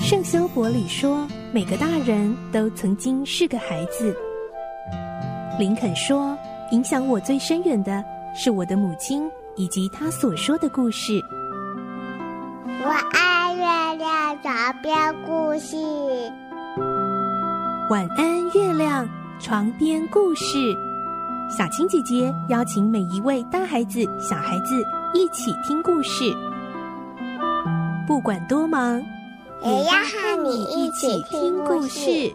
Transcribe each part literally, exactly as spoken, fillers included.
圣修伯里说，每个大人都曾经是个孩子。林肯说，影响我最深远的是我的母亲以及她所说的故事。 我爱月亮床边故事。 晚安，月亮床边故事。小青姐姐邀请每一位大孩子、小孩子一起听故事，不管多忙， 也要和你一起听故事。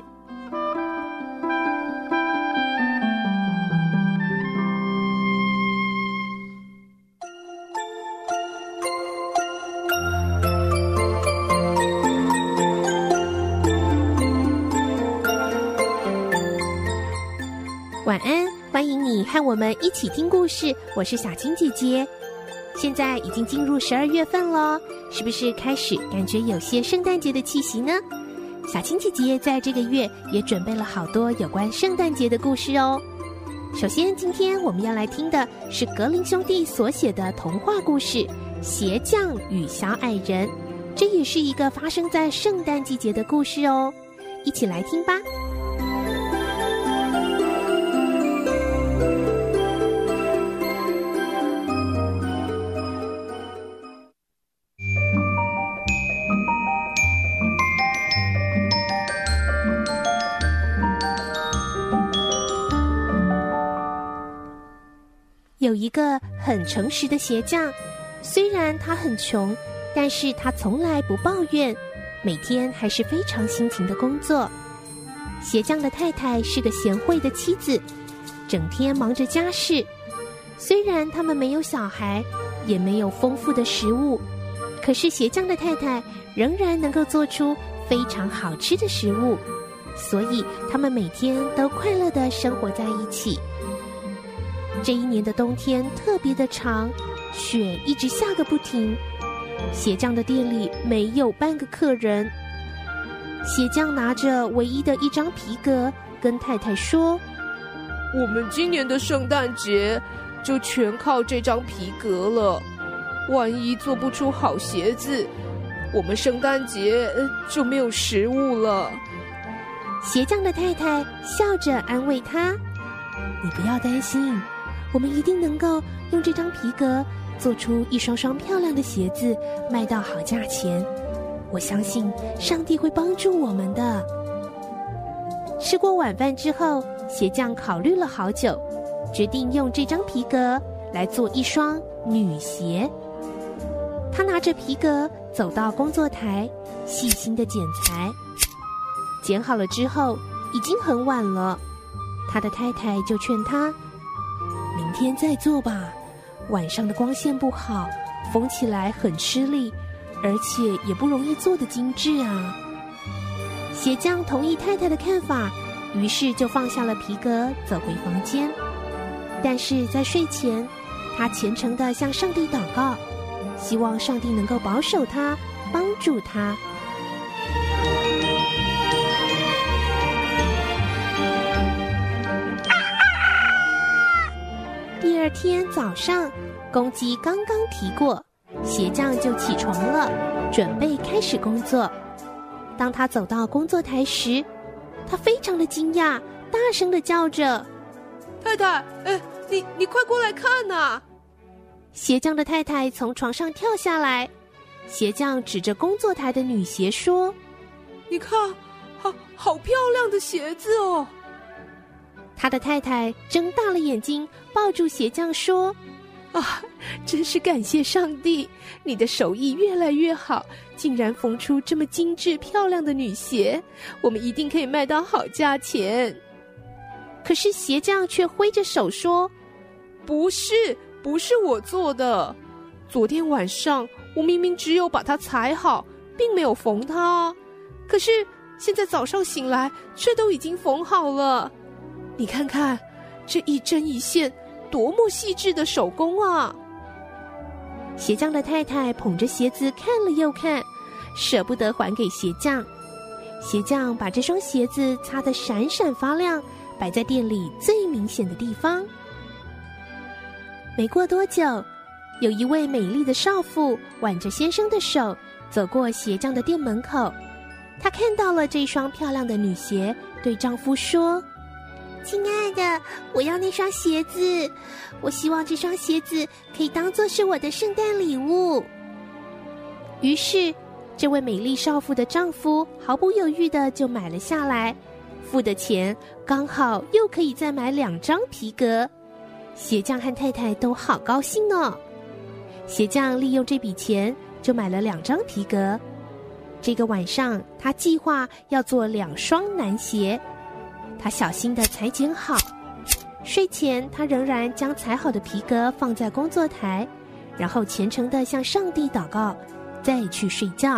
晚安，欢迎你和我们一起听故事，我是小青姐姐。现在已经进入十二月份了，是不是开始感觉有些圣诞节的气息呢？小青姐姐在这个月也准备了好多有关圣诞节的故事哦。首先，今天我们要来听的是格林兄弟所写的童话故事《鞋匠与小矮人》，这也是一个发生在圣诞季节的故事哦。一起来听吧。有一个很诚实的鞋匠，虽然他很穷，但是他从来不抱怨，每天还是非常辛勤的工作。鞋匠的太太是个贤惠的妻子，整天忙着家事。虽然他们没有小孩，也没有丰富的食物，可是鞋匠的太太仍然能够做出非常好吃的食物，所以他们每天都快乐地生活在一起。这一年的冬天特别的长，雪一直下个不停。鞋匠的店里没有半个客人。鞋匠拿着唯一的一张皮革，跟太太说：“ 我们今年的圣诞节就全靠这张皮革了。万一做不出好鞋子，我们圣诞节就没有食物了。” 鞋匠的太太笑着安慰他：“你不要担心。我们一定能够用这张皮革做出一双双漂亮的鞋子，卖到好价钱。我相信上帝会帮助我们的。”吃过晚饭之后，鞋匠考虑了好久，决定用这张皮革来做一双女鞋。他拿着皮革走到工作台，细心地剪裁。剪好了之后，已经很晚了，他的太太就劝他：“明天再做吧，晚上的光线不好，缝起来很吃力，而且也不容易做得精致啊。”鞋匠同意太太的看法，于是就放下了皮革，走回房间。但是在睡前，他虔诚地向上帝祷告，希望上帝能够保守他，帮助他。第二天早上，公鸡刚刚啼过，鞋匠就起床了，准备开始工作。当他走到工作台时，他非常的惊讶，大声的叫着：“ 太太，哎，你你快过来看啊！” 鞋匠的太太从床上跳下来，鞋匠指着工作台的女鞋说：“ 你看，好好漂亮的鞋子哦！” 他的太太睁大了眼睛，抱住鞋匠说：“啊，真是感谢上帝，你的手艺越来越好，竟然缝出这么精致漂亮的女鞋，我们一定可以卖到好价钱。”可是鞋匠却挥着手说：“ 不是，不是我做的。昨天晚上我明明只有把它裁好，并没有缝它，可是现在早上醒来，却都已经缝好了。你看看，这一针一线，多么细致的手工啊！” 鞋匠的太太捧着鞋子看了又看，舍不得还给鞋匠。鞋匠把这双鞋子擦得闪闪发亮，摆在店里最明显的地方。没过多久，有一位美丽的少妇挽着先生的手走过鞋匠的店门口， 她看到了这双漂亮的女鞋，对丈夫说：亲爱的，我要那双鞋子，我希望这双鞋子可以当作是我的圣诞礼物。于是这位美丽少妇的丈夫毫不犹豫的就买了下来，付的钱刚好又可以再买两张皮革。鞋匠和太太都好高兴哦。鞋匠利用这笔钱就买了两张皮革。这个晚上他计划要做两双男鞋，他小心地裁剪好。睡前他仍然将裁好的皮革放在工作台，然后虔诚地向上帝祷告，再去睡觉。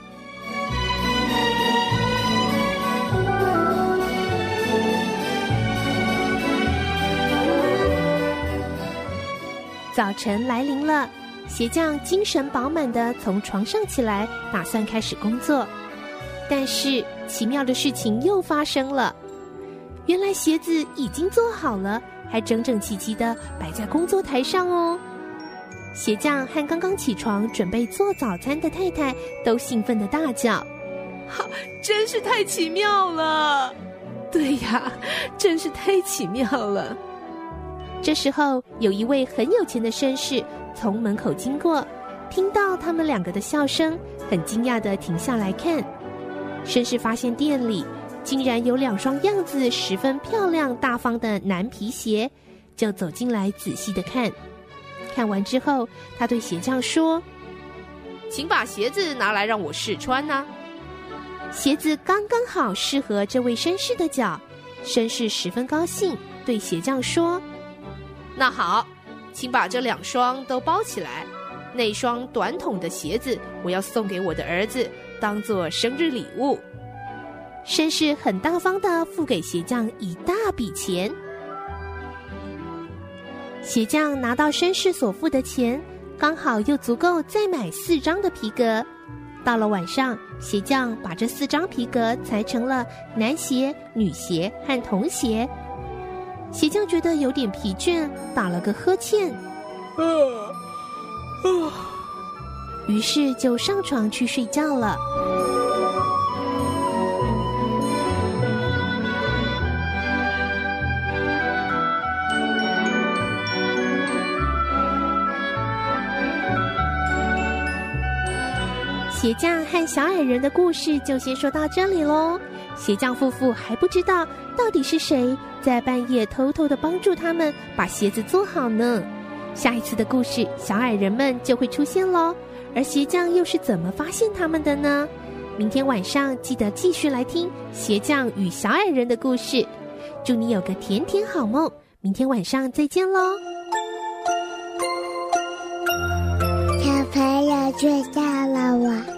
早晨来临了，鞋匠精神饱满地从床上起来，打算开始工作。但是奇妙的事情又发生了，原来鞋子已经做好了，还整整齐齐地摆在工作台上哦。鞋匠和刚刚起床准备做早餐的太太都兴奋地大叫： 哈，真是太奇妙了！对呀，真是太奇妙了。 这时候有一位很有钱的绅士从门口经过，听到他们两个的笑声，很惊讶地停下来看。绅士发现店里竟然有两双样子十分漂亮大方的男皮鞋，就走进来仔细地看。看完之后，他对鞋匠说： 请把鞋子拿来让我试穿啊。 鞋子刚刚好适合这位绅士的脚，绅士十分高兴，对鞋匠说： 那好，请把这两双都包起来。那双短筒的鞋子我要送给我的儿子，当作生日礼物。 绅士很大方地付给鞋匠一大笔钱。鞋匠拿到绅士所付的钱，刚好又足够再买四张的皮革。到了晚上，鞋匠把这四张皮革裁成了男鞋、女鞋和童鞋。鞋匠觉得有点疲倦，打了个呵欠，啊啊，于是就上床去睡觉了。鞋匠和小矮人的故事就先说到这里咯。鞋匠夫妇还不知道到底是谁在半夜偷偷地帮助他们把鞋子做好呢。下一次的故事，小矮人们就会出现咯，而鞋匠又是怎么发现他们的呢？明天晚上记得继续来听鞋匠与小矮人的故事。祝你有个甜甜好梦，明天晚上再见咯。 小朋友睡觉了，晚